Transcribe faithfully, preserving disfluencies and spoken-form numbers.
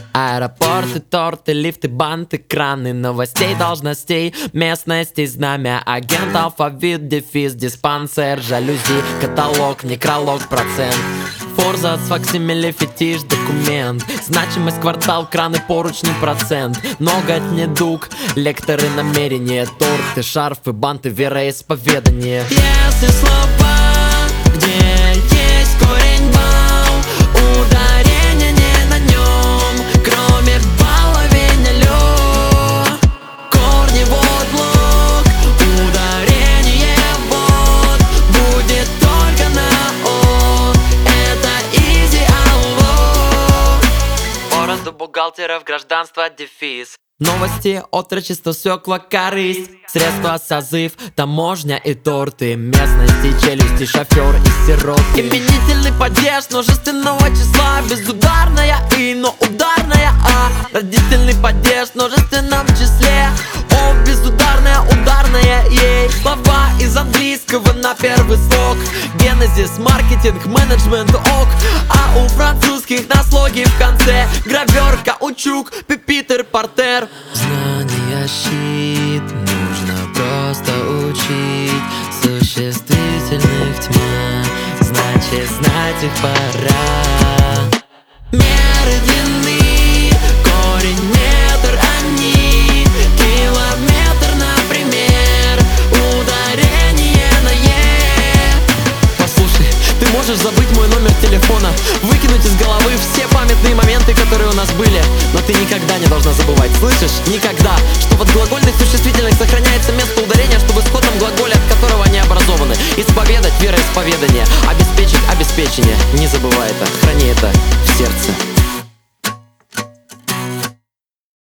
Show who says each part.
Speaker 1: Аэропорты, торты, лифты, банты, краны новостей, должностей, местностей, знамя агентов, алфавит, дефис, диспансер, жалюзи, каталог, некролог, процент. Форзац, факсимиле, фетиш, документ. Значимость, квартал, краны, поручни, процент. Ноготь, недуг, лекторы, намерения, торты, шарфы, банты, вероисповедание. Если слова, где есть корень бал, ударение не на нем, кроме половины лё. Корни вот блок, ударение вот, будет только на о. Это идеал. Породу бухгалтеров, гражданство, дефис. Новости, отрочество, свекла, корысть, средства, созыв, таможня и торты, местности, челюсти, шофер и сироты. Именительный падеж множественного числа, безударная и, но ударная а. Родительный падеж в множественном числе, о, безударная, ударная ей. Слова из английского на первый слог, генезис, маркетинг, менеджмент, ок. А у французских на слоге в конце гравер, каучук, пюпитр, портер. Знания щит, нужно просто учить существительных тьма, значит знать их пора. Меры длины, корень метр, они километр, например, ударение на е. Послушай, ты можешь забыть мой номер телефона, выкинуть из головы все памятные моменты, которые у нас были, но ты никогда не должна забывать, слышишь? Никогда, что под глагольных существительных сохраняется место ударения, чтобы в сходном глаголе, от которого они образованы. Исповедать, вероисповедание, обеспечить, обеспечение. Не забывай это, храни это в сердце.